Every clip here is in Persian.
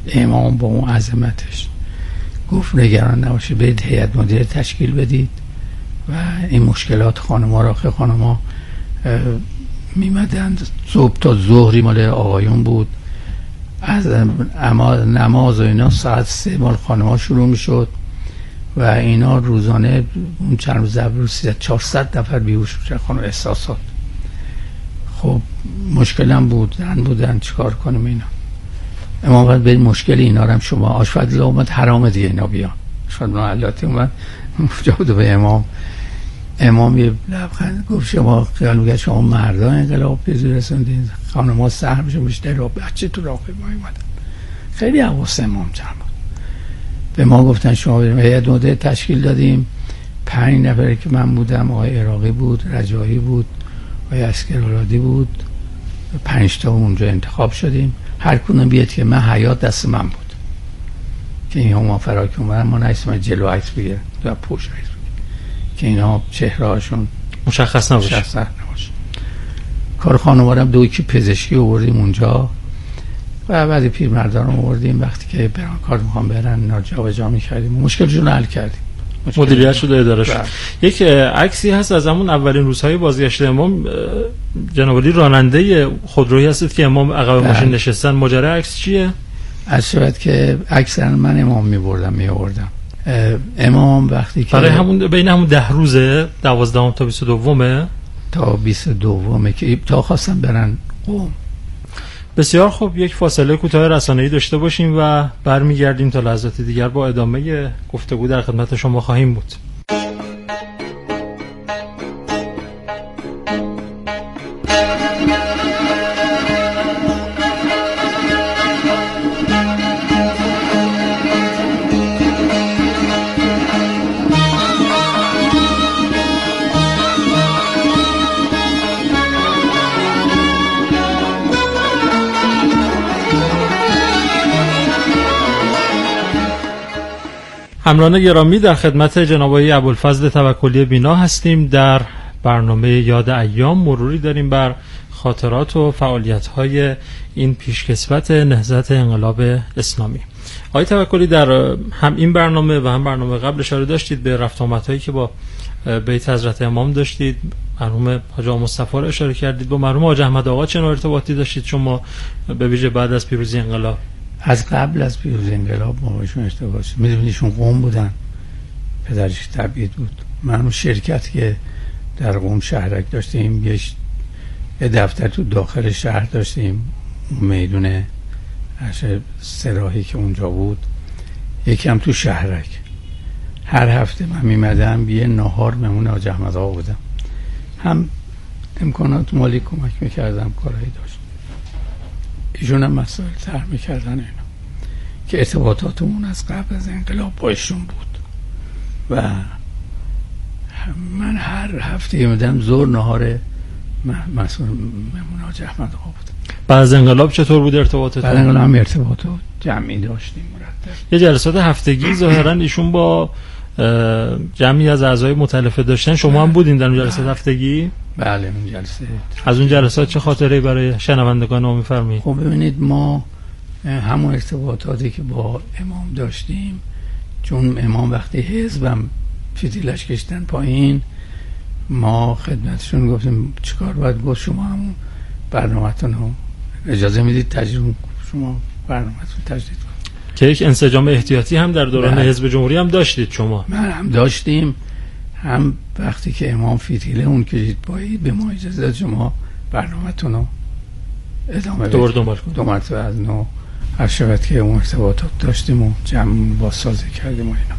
امام با اون عظمتش گفت نگران نباشید، برید هیئت مدیره تشکیل بدید و این مشکلات خانم‌ها را، که خانم‌ها میمدن صبح تا ظهری مال آقایون بود، از نماز و اینا ساعت 3 مال خانم‌ها شروع میشد و اینا روزانه اون چند روز اول 400 نفر بیهوش میشن خانم احساسات. خب مشکلم بود، زن بودن، چیکار کنیم اینا؟ امام باید برید مشکل اینا رو هم شما آشفت الله اومد حرام دیگه اینا بیان. شاید معلاتی اومد جواب به امام یه لبخند گفت شما خیال میگه شما مردان انقلاب پیزی رسوندین، خانم‌ها سهر میشون بیشتر را بچه تو راقب ما اومدن. خیلی حواس امام جمع بود. به ما گفتن شما بریم هیئت مدیره تشکیل دادیم. 5 نفری که من بودم، آقای عراقی بود، رجایی بود، آقای اسکرولادی بود، 5 تا اونجا انتخاب شدیم. هر کدوم بیاد که من حیات دست من بود که این هم فراک اومدن، ما نایستم جلو عکس بگیرن و پشت عکس بگیرن که اینا چهره هاشون مشخص نباشه. کار خانوارم 2 کی پزشکی آوردیم اونجا و بعد پیرمردان رو آوردیم. وقتی که بران کار میخوام برن اینا جابجا می‌کردیم، مشکلشون رو حل کردیم، مدیریت شد و اداره شد. یک عکسی هست از همون اولین روزهای بازگشت امام، جناب علی راننده خودرویی هستید که امام عقب ماشین نشستن. ماجرا عکس چیه؟ از شاید که اکثرا من امام می‌آوردم. امام وقتی که برای همون بین همون 10 روزه 12 تا 22 تا 22 که تا خواستم برن قم. بسیار خوب، یک فاصله کوتاه رسانه‌ای داشته باشیم و برمیگردیم تا لحظات دیگر با ادامه گفتگو در خدمت شما خواهیم بود. همراهان گرامی، در خدمت جناب آقای ابوالفضل توکلی بینا هستیم. در برنامه یاد ایام مروری داریم بر خاطرات و فعالیت‌های این پیشکسوت نهضت انقلاب اسلامی. آقای توکلی، در هم این برنامه و هم برنامه قبل اشاره داشتید به رفت آمدهایی که با بیت حضرت امام داشتید. مرحوم حاج آقا مصطفی رو اشاره کردید. با مرحوم حاج احمد آقا چه نوع ارتباطی داشتید شما، به ویژه بعد از پیروزی انقلاب؟ از قبل از پیروزی انقلاب ما باشون اشتباه شد. می‌دونیشون قم بودن، پدرش تبعید بود. من اون شرکت که در قم شهرک داشتیم، یه دفتر تو داخل شهر داشتیم، اون میدون سراحی که اونجا بود، یکم تو شهرک. هر هفته من میمدم یه نهار مهمون حاج احمد آقا بودم، هم امکانات مالی کمک میکردم، کارهایی داشت، ایشون هم مسائل طرح میکردن اینا که ارتباطاتمون از قبل از انقلاب با ایشون بود و من هر هفته میمدم زور نهار مسئول مهمون حاج احمد آقا بودم. بعد از انقلاب چطور بود ارتباطتون؟ بعد انقلاب هم ارتباطات جمعی داشتیم مرتب. یه جلسات هفتگی ظاهرا ایشون با جمعی از اعضای مختلف داشتن، شما هم بودین در اون جلسات هفتگی؟ بله اون جلسه. از اون جلسات چه خاطره‌ای برای شنوندگان ما می‌فرمایید؟ خب ببینید، ما همون ارتباطاتی که با امام داشتیم، چون امام وقتی حزبم فتیلش کشتن پایین، ما خدمتشون گفتیم چیکار باید گفت، شما همون برنامه‌تون رو اجازه میدید تجدید، شما برنامه‌تون تجدید کنید. که یک انسجام احتیاطی هم در دوران حزب جمهوری هم داشتید شما؟ من هم داشتیم، هم وقتی که امام فتیله اون کشید پایین به ما اجازه داد شما برنامه‌تون رو ادامه بدید. دو مرتبه از نو هر شبت که اون ارتباطات داشتیم و جمع بازسازی کردیم و اینا.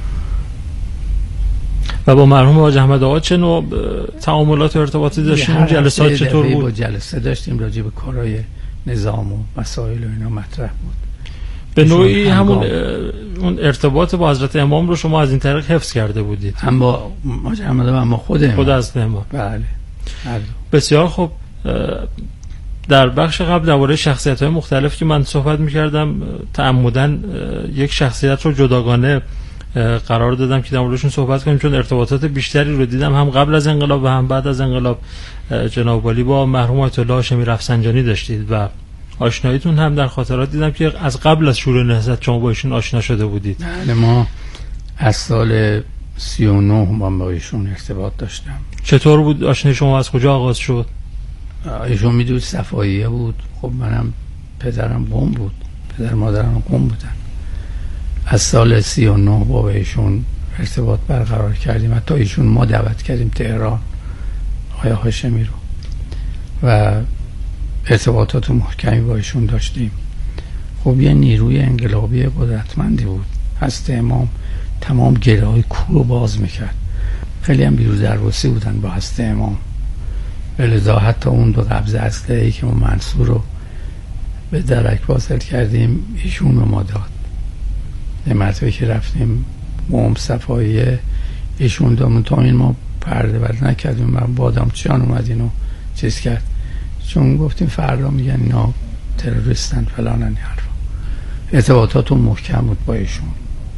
و با مرحوم حاج احمد آقا چه نوع تعاملات و ارتباطی داشتیم؟ اون جلسات چطور بود؟ با جلسه داشتیم راجع به کارهای نظام و مسائل و اینا مطرح بود. به نوعی همون اون ارتباط با حضرت امام رو شما از این طریق حفظ کرده بودید؟ هم با حاج احمد آقا، هم با خود حضرت امام. بله. بسیار خوب. در بخش قبل درباره شخصیت‌های مختلف که من صحبت می‌کردم، تعمداً یک شخصیت رو جداگانه قرار دادم که در موردشون صحبت کنیم، چون ارتباطات بیشتری رو دیدم هم قبل از انقلاب و هم بعد از انقلاب. جناب علی با مرحوم آیت الله هاشمی رفسنجانی داشتید و آشناییتون هم در خاطرات دیدم که از قبل از شروع نهضت شما با ایشون آشنا شده بودید. بله، ما از سال 39 من با ایشون ارتباط داشتم. چطور بود آشنایی شما؟ از کجا آغاز شد؟ ایشون میدونید صفاییه بود. خب منم پدرم قم بود، پدر مادرم قم بودن. از سال 39 با ایشون ارتباط برقرار کردیم. حتی ایشون ما دعوت کردیم تهران، آقای هاشمی رو، و ارتباطات محکمی با ایشون داشتیم. خب یه نیروی انقلابی قدرتمندی بود. هست امام تمام گره های کور رو باز میکرد. خیلی هم بیرو درواسی بودن با هست امام. ولذا حتی اون 2 قبضه اسلحه‌ای که ما منصور رو به درک واصل کردیم ایشون به ما داد. یه مرتبه که رفتیم قم صفاییه ایشون دامون تا این ما پرده برد نکردیم و بادامچیان اومد اینو چیز کرد، چون گفتیم فردا میگن اینا تروریستن فلان این حرفا. ارتباطاتون محکم بود با ایشون.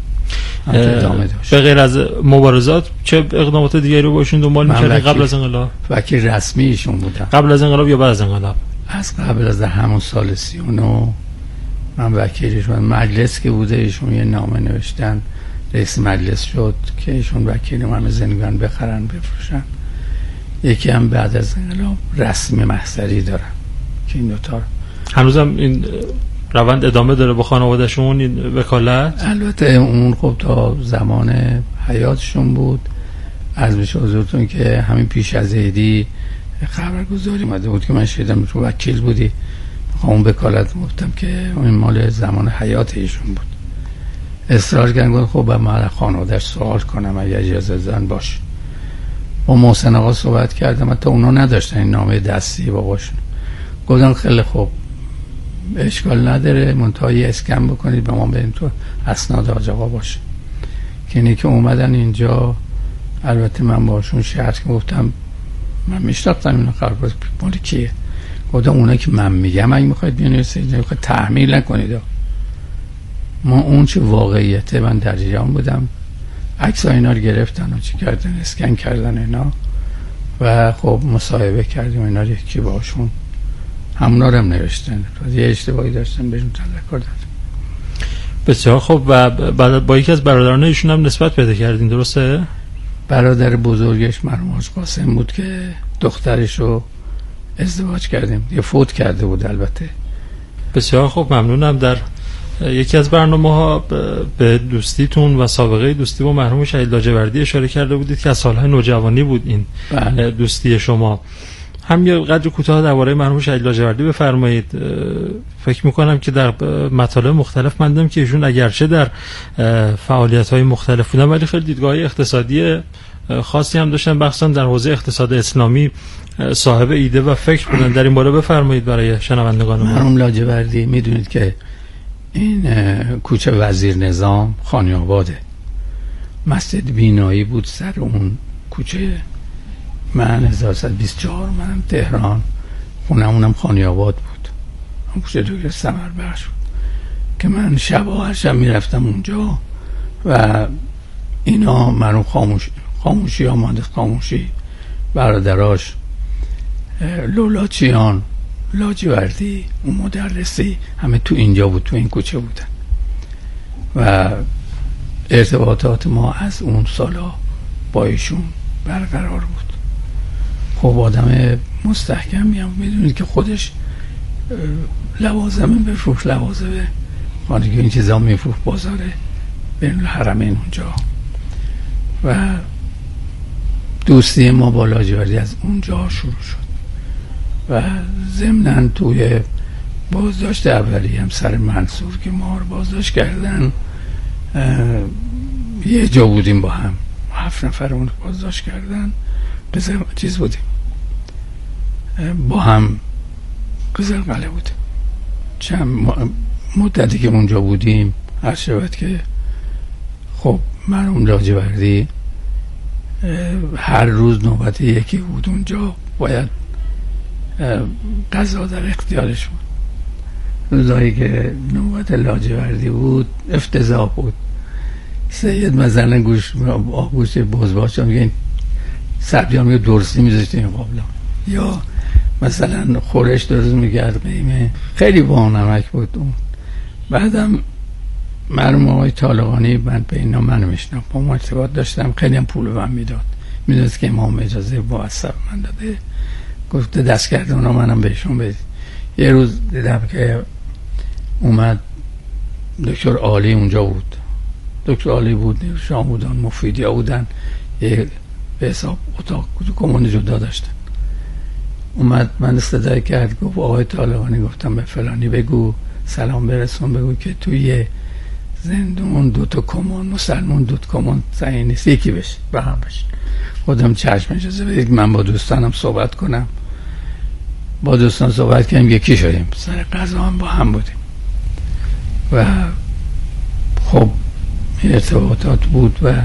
به غیر از مبارزات چه اقدامات دیگری رو با ایشون دنبال می‌کردین قبل از انقلاب؟ وکیل رسمی ایشون بودم. قبل از انقلاب یا بعد از انقلاب؟ از قبل از همون سال 39 من وکیلشون. مجلس که بوده ایشون یه نامه نوشتن، رئیس مجلس شد که ایشون وکیل من زندگان بخرن بفروشن. یکی هم بعد از انقلاب رسم محضری دارن که این دوتا هنوزم این روند ادامه داره با خانوادهشون این وکالت؟ البته اون خب تا زمان حیاتشون بود. از میشه حضورتون که همین پیش از عیدی خبرگزاری اومده بود که من شیدم تو وکیل بودی، اون وکالت گفتم که این مال زمان حیات ایشون بود. اصرار کردن، گفت خب من خانواده‌اش سوال کنم اگه اجازه دادن باشه. با محسن آقا صحبت کردم، حتی اونا نداشتن این نامه دستی باباشون. گفتم خیلی خوب اشکال نداره، منتهی اسکن بکنید به ما بدین تو اسناد حاج آقا باشه. که اینی که اومدن اینجا، البته من باشون شرط که گفتم من میشناختم اینو خبرگزاری مال کیه. گفتم اونا که من میگم اگه میخواید بنویسید میخواید تحمیل نکنید. ما اون چه واقعیته من در جریان بودم. عکس اینا رو گرفتن و چی کردن، اسکن کردن اینا و خب مصاحبه کردیم اینا رو یکی باشون. همونا رو هم نوشتن، یه اشتباهی داشتن بهشون تذکر دادم. بسیار خب. و با یکی از برادران ایشون هم نسبت پیدا کردین، درسته؟ برادر بزرگش مرحوم حاج قاسم بود که دخترش رو ازدواج کردیم، یه فوت کرده بود البته. بسیار خب، ممنونم. در یکی از برنامه‌ها به دوستیتون و سابقه دوستی با مرحوم شهید لاجوردی اشاره کرده بودید که از سالهای نوجوانی بود این بله. دوستی شما. هم یه قدر کوتاه درباره مرحوم شهید لاجوردی بفرمایید. فکر می‌کنم که در مطالب مختلف من دیدم که ایشون اگرچه در فعالیت‌های مختلف بودن ولی خیلی دیدگاه اقتصادی خاصی هم داشتن، مخصوصا در حوزه اقتصاد اسلامی صاحب ایده و فکر بودن. در این باره بفرمایید برای شنوندگان ما. مرحوم لاجوردی میدونید که این کوچه وزیر نظام خانی‌آباده، مسجد بینایی بود سر اون کوچه. من 1324 منم تهران، خونمونم خانی‌آباد بود، اون کوچه دکتر ثمربخش بود که من هر شب میرفتم اونجا و اینا مرحوم خاموشی ها، مهندس خاموشی، برادراش لولاچیان، لاجوردی، اون مدرسی، همه تو اینجا بود، تو این کوچه بودن و ارتباطات ما از اون سالا با ایشون برقرار بود. خب آدم مستحکمی هم میدونید که خودش لوازم بفروش، لوازم خانگی این چیزا میفروش بازاره بین الحرمین اونجا و دوستی ما با لاجوردی از اونجا شروع شد و ضمناً توی بازداشت اولی هم سر منصور که ما رو بازداشت کردن یه جا بودیم با هم، 7 نفرمون بازداشت کردن، چیز بودیم با هم قزلقله بودیم. چند مدتی که اونجا بودیم هر شود که خب مرحوم لاجوردی هر روز نوبت یکی بود اونجا، باید قضا در اختیارش بود. روزایی که نوبت لاجوردی بود افتضاح بود. سید مثلا گوش بزباش میگه سبزیان میگه درستی میذاشته این قابلا، یا مثلا خورش درست میکرد، قیمه خیلی با نمک بود اون. بعدم مرحوم آقای طالقانی من به اینا منو میشنم، با ما ارتباط داشتم، خیلی هم پول من میداد، میدونست که امام اجازه با اصف من داده، گفته دست کرده اونا منم بهشون بدید. یه روز دیدم که اومد دکتر عالی اونجا بود، دکتر عالی بود، شام بودن، مفیدی ها بودن، یه به حساب اتاق کمون جدا داشتن. اومد من صدای کرد، گفت آقای طالقانی، گفتم به فلانی بگو سلام برسون، بگو که توی زندون 2 کمون مسلمون 2 کمون تعیین نیست، یکی بشه به هم بشه. خودم چشم اجازه بدید من با دوستانم صحبت کنم. با دوستان صحبت کردیم، یکی شدیم، سر غذا هم با هم بودیم و خب ارتباطات بود و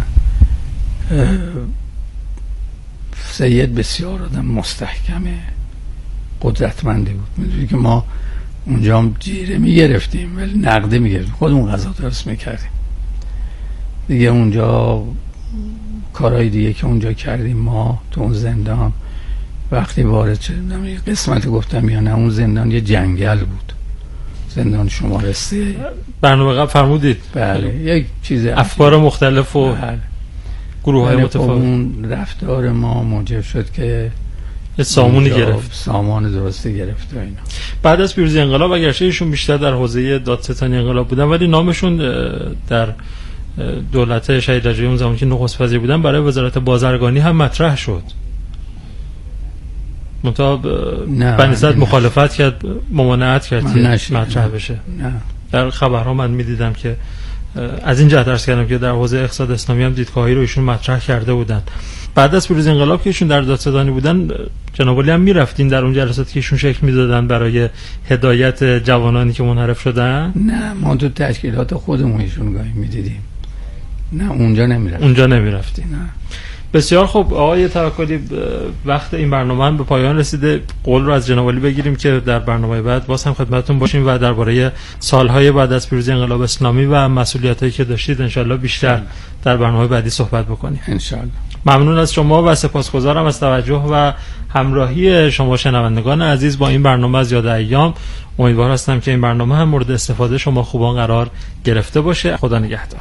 سید بسیار آدم مستحکمه، قدرتمندی بود. میدونی که ما اونجا هم جیره میگرفتیم ولی نقده میگرفتیم، خودمون غذا درست میکردیم دیگه. اونجا کارهای دیگه که اونجا کردیم ما تو اون زندان، وقتی وارد شدم یه قسمت گفتم یا نه، اون زندان یه جنگل بود، زندان شماره 3. برنامه قبل فرمودید بله، یک چیز افکار مختلف و گروه های متفاوت. اون رفتار ما موجب شد که سامونی گرفت، سامان درستی گرفت و اینا. بعد از پیروزی انقلاب، اگرچه ایشون بیشتر در حوزه دادستانی انقلاب بودن، ولی نامشون در دولت شهید رجایی اون زمان که نخست وزیر بودن برای وزارت بازرگانی هم مطرح شد. منتها بنی‌صدر مخالفت کرد، ممانعت کرد که مطرح بشه. نه. در خبرها من می‌دیدم که از این جهت عرض کردم که در حوزه اقتصاد اسلامی هم دیدگاهی رو ایشون مطرح کرده بودن. بعد از پیروزی انقلاب که ایشون در دادستانی بودن، جناب عالی هم میرفتین در اون جلساتی که ایشون شکل میدادن برای هدایت جوانانی که منحرف شدن؟ نه، ما تو تشکیلات خودمون ایشون گاهی میدیدیم. نه اونجا نمیرفتیم. نه. بسیار خوب آقای توکلی، وقت این برنامه هم به پایان رسیده. قول رو از جناب عالی بگیریم که در برنامه بعد باز هم خدمتتون باشیم و درباره سالهای بعد از پیروزی انقلاب اسلامی و مسئولیتایی که داشتید انشالله بیشتر در برنامه بعدی صحبت بکنیم انشالله. ممنون از شما و سپاسگزارم از توجه و همراهی شما شنوندگان عزیز با این برنامه از یاد ایام. امیدوار هستم که این برنامه هم مورد استفاده شما خوبان قرار گرفته باشه. خدا نگهدار.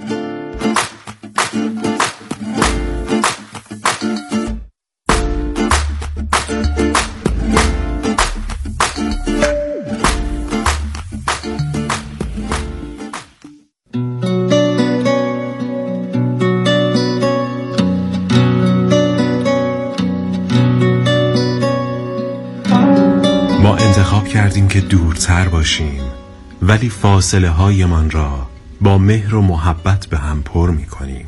کردیم که دورتر باشیم ولی فاصله های من را با مهر و محبت به هم پر می کنیم.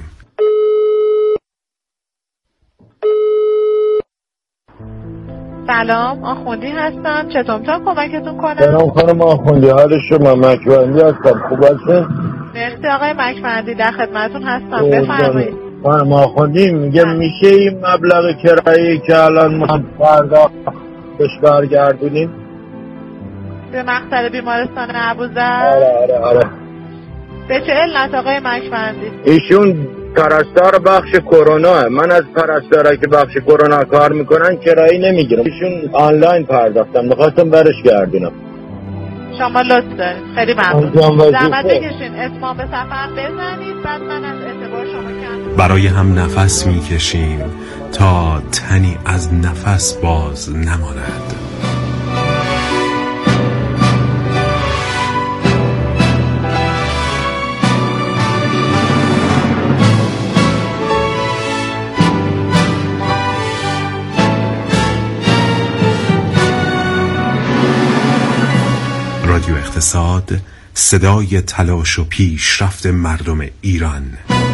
سلام، آخوندی هستم. چطور میتونم کمکتون کنم؟ سلام خانم آخوندی، حال شما؟ مکبندی هستم. خوب هستین؟ مرسی آقای مکبندی، در خدمتتون هستم. بفرمایید. خانم آخوندی میگه میشه این مبلغ کرایه‌ای که الان ما پرداختش برگردونیم به مقصد بیمارستان ابوذر؟ آره. به چه علت آقای مکبندی؟ ایشون پرستار بخش کرونا، من از پرستارا که بخش کرونا کار میکنن کرایه نمیگیرم، ایشون آنلاین پرداختم، میخواستم برش گردونم. شما لطف دارید، خیلی ممنون. زحمت بکشین اتمام به سفر بزنید، بعد من از اعتبار شما کردم. برای هم نفس میکشیم تا تنی از نفس باز نماند. رادیو اقتصاد، صدای تلاش و پیشرفت مردم ایران.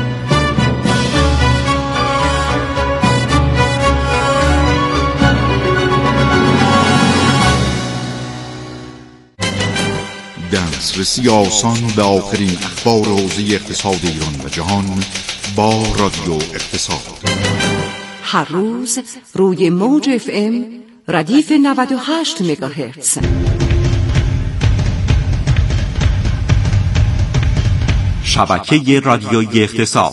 دسترسی آسان به آخرین اخبار حوزه اقتصاد ایران و جهان با رادیو اقتصاد. هر روز روی موج FM ردیف 98 مگاهرتز. شبکه رادیویی اقتصاد.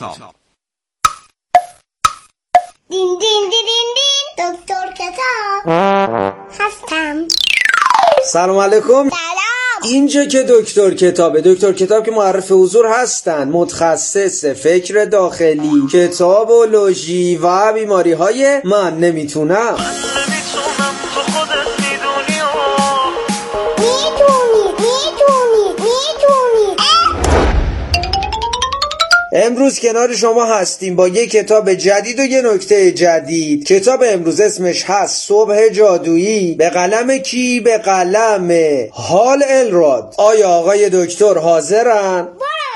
دین دین دین دین دین. دکتر کتاب هستم. سلام علیکم. سلام. اینجا که دکتر کتاب که معرف حضور هستن، متخصص فکر داخلی، کتابولوژی و بیماری های من نمیتونم. امروز کنار شما هستیم با یک کتاب جدید و یه نکته جدید. کتاب امروز اسمش هست صبح جادویی، به قلم کی؟ به قلم هال الراد. آیا آقای دکتر حاضرن؟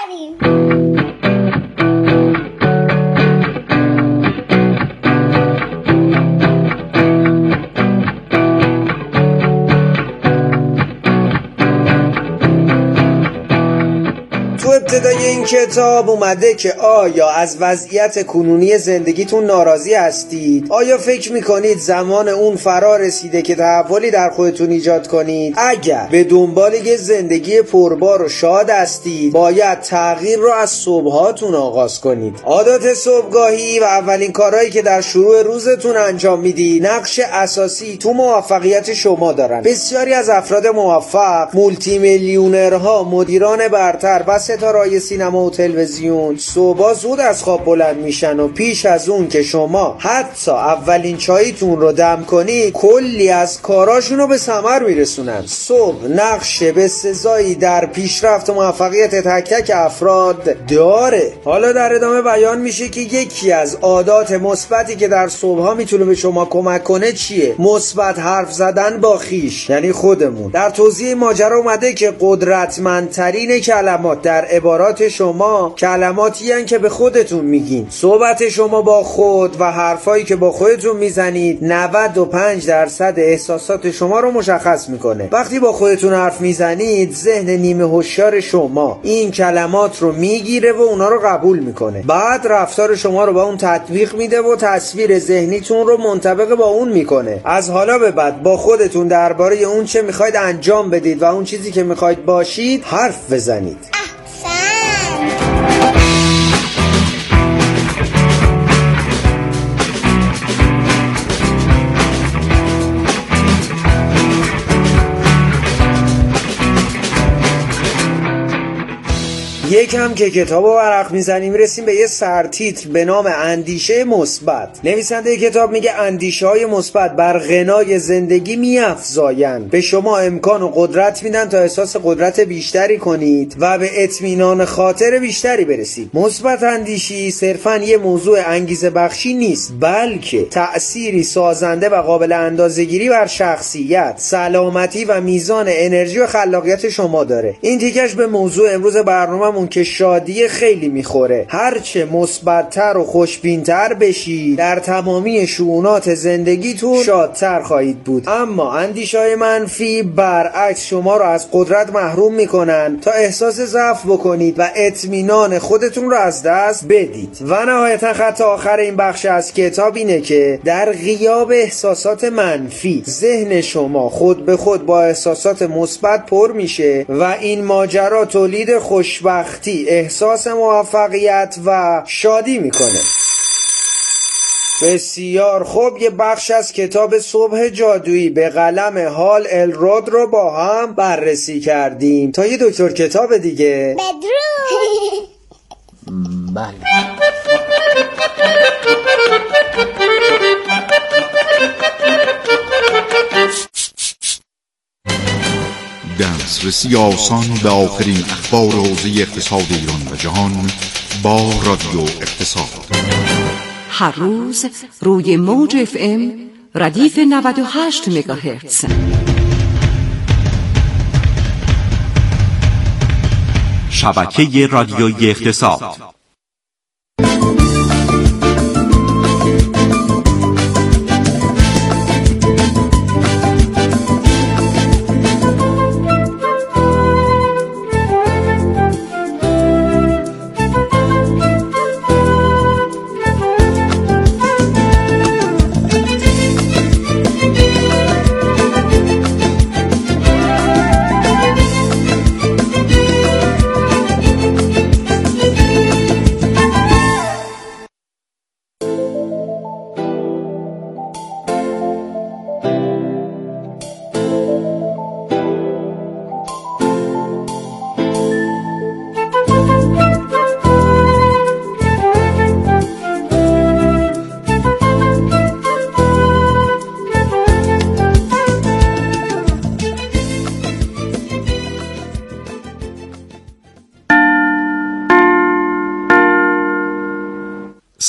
ابتدای این کتاب اومده که آیا از وضعیت کنونی زندگیتون ناراضی هستید؟ آیا فکر میکنید زمان اون فرا رسیده که تحولی در خودتون ایجاد کنید؟ اگر به دنبال یه زندگی پربار و شاد هستید، باید تغییر رو از صبحاتون آغاز کنید. عادات صبحگاهی و اولین کارهایی که در شروع روزتون انجام میدید نقش اساسی تو موفقیت شما دارن. بسیاری از افراد موفق، مولتی میلیونرها، مدیران برتر و ستاره‌های سینما و تلویزیون صبح زود از خواب بلند میشن و پیش از اون که شما حتی اولین چاییتون رو دم کنید کلی از کاراشون رو به ثمر میرسونن. صبح نقش بسزایی در پیشرفت و موفقیت تک تک افراد داره. حالا در ادامه بیان میشه که یکی از عادات مثبتی که در صبحها میتونه به شما کمک کنه چیه؟ مثبت حرف زدن با خویش، یعنی خودمون. در توضیح ماجرا اومده که قدرتمندترین کلمات در عبارات شما کلماتی هستند که به خودتون میگین. صحبت شما با خود و حرفایی که با خودتون میزنید 95% احساسات شما رو مشخص میکنه. وقتی با خودتون حرف میزنید ذهن نیمه هوشیار شما این کلمات رو میگیره و اونا رو قبول میکنه. بعد رفتار شما رو با اون تطبیق میده و تصویر ذهنیتون رو منطبق با اون میکنه. از حالا به بعد با خودتون درباره اون چه میخواید انجام بدید و اون چیزی که میخواید باشید حرف بزنید. یکم که کتاب رو ورق میزنیم رسیم به یه سرتیتر به نام اندیشه مثبت. نویسنده کتاب میگه اندیشه های مثبت بر غنای زندگی میافزایند، به شما امکان و قدرت میدن تا احساس قدرت بیشتری کنید و به اطمینان خاطر بیشتری برسید. مثبت اندیشی صرفاً یه موضوع انگیزه بخشی نیست، بلکه تأثیری سازنده و قابل اندازه‌گیری بر شخصیت، سلامتی و میزان انرژی و خلاقیت شما داره. این تیکش به موضوع امروز برنامه که شادی خیلی میخوره. هرچه مثبت‌تر و خوشبین‌تر بشی در تمامی شؤونات زندگیتون شادتر خواهید بود. اما اندیشه‌های منفی برعکس شما رو از قدرت محروم میکنن تا احساس ضعف بکنید و اطمینان خودتون رو از دست بدید. و نهایتا خط آخر این بخش از کتاب اینه که در غیاب احساسات منفی ذهن شما خود به خود با احساسات مثبت پر میشه و این ماجرا تولید خوشبختی، احساس موفقیت و شادی میکنه. بسیار خوب، یه بخش از کتاب صبح جادویی به قلم هال الراد رو با هم بررسی کردیم. تا یه دکتر کتاب دیگه بدرود. بله. دسترسی آسان به آخرین اخبار حوزه اقتصاد ایران و جهان با رادیو اقتصاد. هر روز روی موج FM ردیف 98 مگاهرتز. شبکه رادیویی اقتصاد.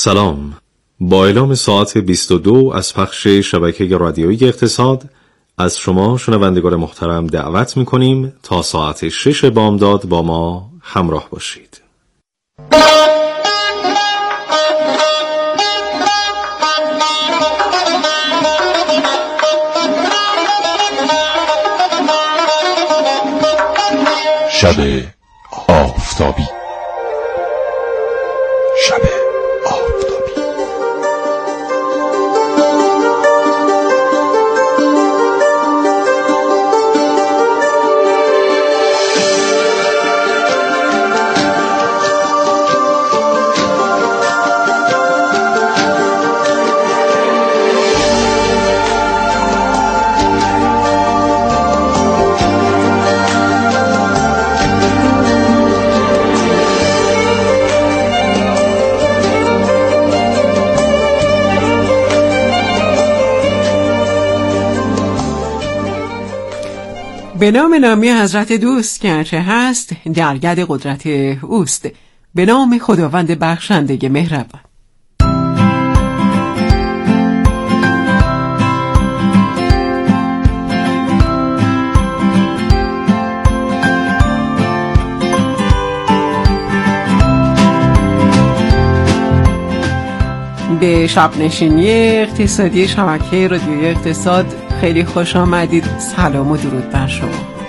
سلام. با اعلام ساعت 22 از پخش شبکه رادیویی اقتصاد از شما شنوندگان محترم دعوت می‌کنیم تا ساعت 6 بامداد با ما همراه باشید. شب آفتابی. شب آفتابی. به نام نامی حضرت دوست که هرچه هست درگد قدرت اوست. به نام خداوند بخشنده مهربان. به شب نشینی اقتصادی شبکه رادیویی اقتصاد خیلی خوش آمدید. سلام و درود بر شما.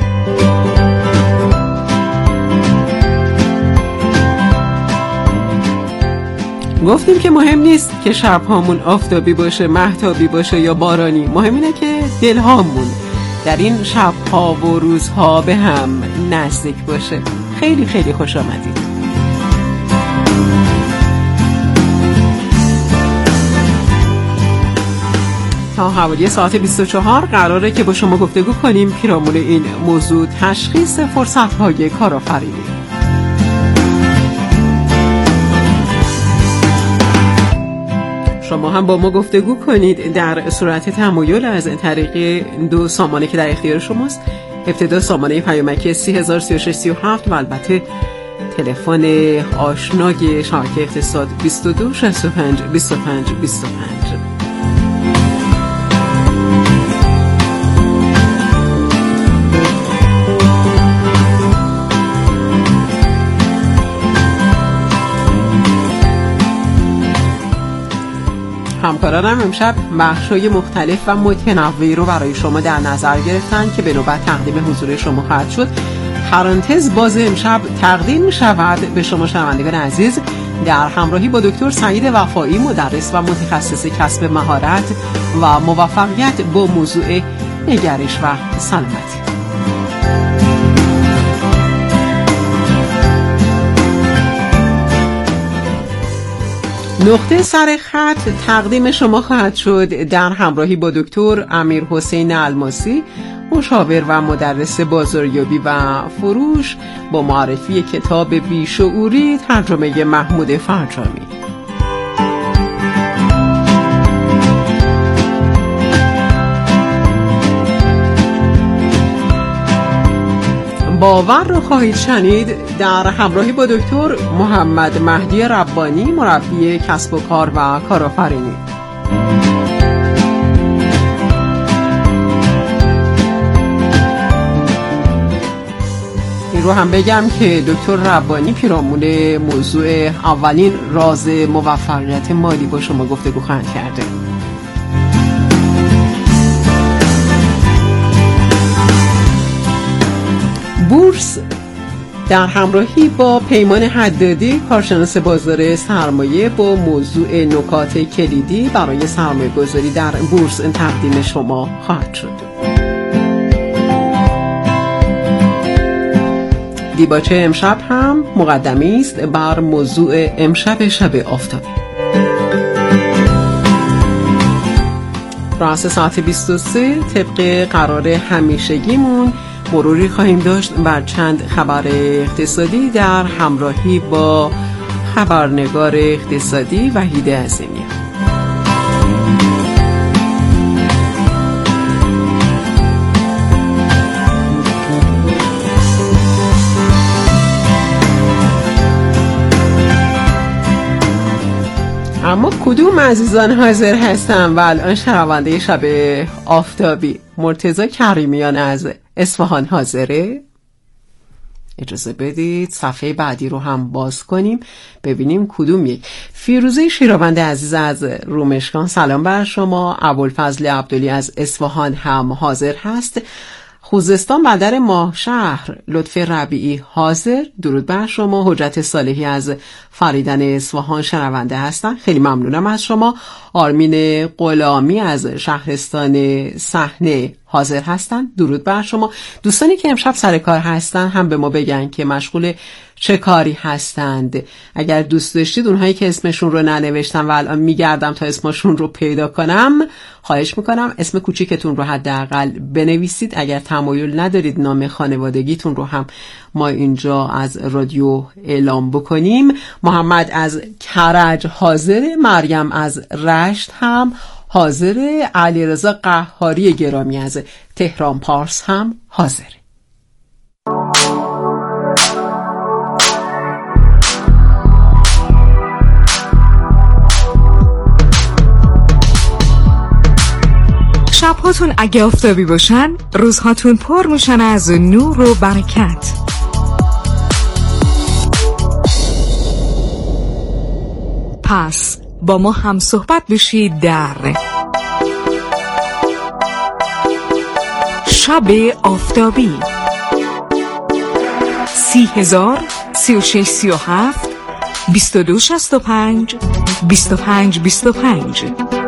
گفتیم که مهم نیست که شبهامون آفتابی باشه، مهتابی باشه یا بارانی. مهم اینه که دلهامون در این شبها و روزها به هم نزدیک باشه. خیلی خیلی خوش آمدید. تا حوالی ساعت 24 قراره که با شما گفتگو کنیم پیرامون این موضوع: تشخیص فرصت‌های کارآفرینی. شما هم با ما گفتگو کنید در صورت تمایل از طریق 2 سامانه که در اختیار شماست. ابتدا سامانه پیامکی 303637 و البته تلفن آشنای شبکه اقتصاد 22 65 25 25. همکارانم امشب بخش‌های مختلف و متنوعی رو برای شما در نظر گرفتن که به نوبت تقدیم حضور شما خواهد شد. پرانتز باز امشب تقدیم می‌شود به شما شنوندگان عزیز در همراهی با دکتر سعید وفایی، مدرس و متخصص کسب مهارت و موفقیت با موضوع نگرش و سلامتی. نقطه سر خط تقدیم شما خواهد شد در همراهی با دکتر امیرحسین الماسی، مشاور و مدرس بازاریابی و فروش، با معرفی کتاب بیشعوری ترجمه محمود فرجامی. باور رو خواهید شنید در همراهی با دکتر محمد مهدی ربانی، مربی کسب و کار و کارآفرینی. این رو هم بگم که دکتر ربانی پیرامون موضوع اولین راز موفقیت مالی با شما گفتگو خواهند کرده. بورس در همراهی با پیمان حدادی، کارشناس بازار سرمایه، با موضوع نکات کلیدی برای سرمایه گذاری در بورس تقدیم شما خواهد شد. دیباچه امشب هم مقدمی است بر موضوع امشب شب آفتابی. رأس ساعت 23 طبق قرار همیشگیمون مروری خواهیم داشت بر چند خبر اقتصادی در همراهی با خبرنگار اقتصادی وحید عظیمی. اما کدوم عزیزان حاضر هستن و الان شنونده شب آفتابی؟ مرتضی کریمیان از اصفهان حاضره؟ اجازه بدید صفحه بعدی رو هم باز کنیم ببینیم کدوم یک. فیروزه شیراوند عزیز از رومشکان، سلام بر شما. ابوالفضل عبدلی از اصفهان هم حاضر هست. خوزستان بندر ماهشهر لطفی ربیعی حاضر، درود بر شما. حجت صالحی از فریدن اصفهان شنونده هستن، خیلی ممنونم از شما. آرمین غلامی از شهرستان صحنه حاضر هستن، درود بر شما. دوستانی که امشب سر کار هستن هم به ما بگن که مشغول چه کاری هستند. اگر دوست داشتید اونهایی که اسمشون رو ننوشتم و الان میگردم تا اسمشون رو پیدا کنم، خواهش میکنم اسم کوچیکتون رو حداقل بنویسید. اگر تمایل ندارید نام خانوادگیتون رو هم ما اینجا از رادیو اعلام بکنیم. محمد از کرج حاضر، مریم از رشت هم حاضر، علیرضا قهاری گرامی از تهران پارس هم حاضر. شبهاتون اگه آفتابی باشن، روزهاتون پر میشن از نور و برکت. پس با ما هم صحبت بشید در شب آفتابی 30,000 36 37 22 65 25 25.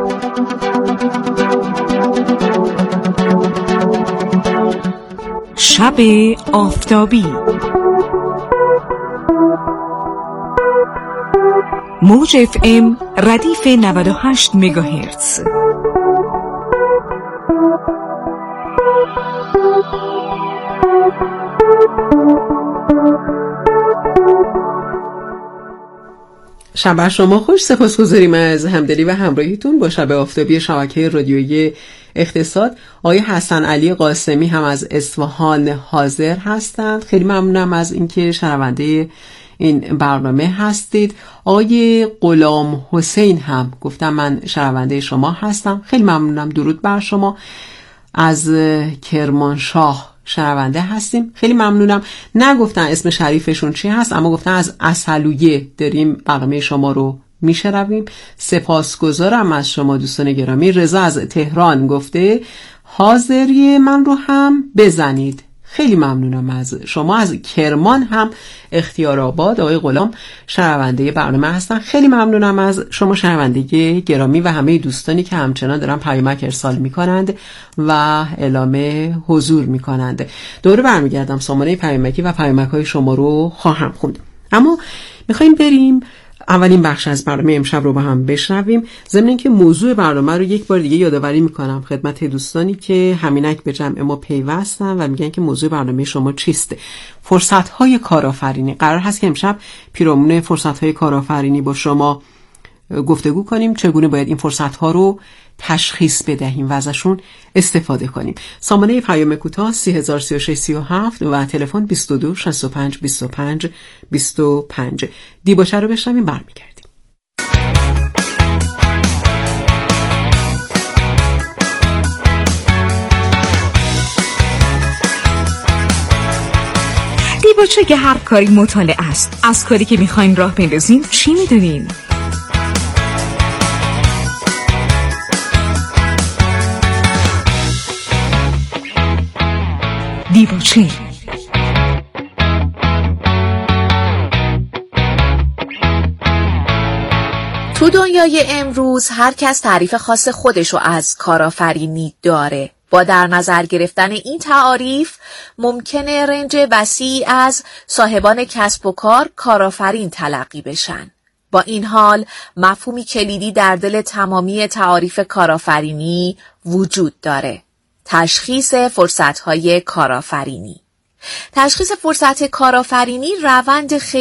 شب آفتابی، موج FM ردیف 98 مگاهرتز. شب شما خوش. سپاسگزاریم از همدلی و همراهیتون با شب آفتابی شبکه رادیویی اقتصاد. آقای حسن علی قاسمی هم از اصفهان حاضر هستند، خیلی ممنونم از اینکه شنونده این برنامه هستید. آقای غلام حسین هم گفتم من شنونده شما هستم، خیلی ممنونم، درود بر شما. از کرمانشاه شنونده هستیم، خیلی ممنونم. نگفتن اسم شریفشون چی هست اما گفتن از اصلویه داریم برنامه شما رو میشنویم. سپاسگزارم از شما دوستان گرامی. رضا از تهران گفته حاضری من رو هم بزنید، خیلی ممنونم از شما. از کرمان هم اختیارآباد آقای غلام شنونده برنامه هستن، خیلی ممنونم از شما شنونده گرامی و همه دوستانی که همچنان دارن پیامک ارسال میکنند و اعلام حضور میکنند. دوره برمیگردم سامانه پیامکی و پیامک های شما رو خواهم خوند، اما میخوایم بریم اولین بخش از برنامه امشب رو با هم بشنویم. ضمن اینکه موضوع برنامه رو یک بار دیگه یادآوری میکنم خدمت دوستانی که همینک به جمع ما پیوستن و میگن که موضوع برنامه شما چیست. فرصت‌های کارآفرینی. قرار هست که امشب پیرامون فرصت‌های کارآفرینی با شما گفتگو کنیم، چگونه باید این فرصت‌ها رو تشخیص بدهیم و ازشون استفاده کنیم. سامانه پیام کوتاه 3036 37 و تلفن 22 65 25 25. دیباچه رو بشنویم برمیگردیم. دیباچه که هر کاری مطالعه است. از کاری که میخواین راه بندازین چی میدونین؟ دیباچه. تو دنیای امروز هر کس تعریف خاص خودشو از کارآفرینی داره. با در نظر گرفتن این تعاریف ممکنه رنج وسیعی از صاحبان کسب و کار کارآفرین تلقی بشن. با این حال مفهومی کلیدی در دل تمامی تعاریف کارآفرینی وجود داره: تشخیص فرصت‌های کارآفرینی. تشخیص فرصت کارآفرینی روند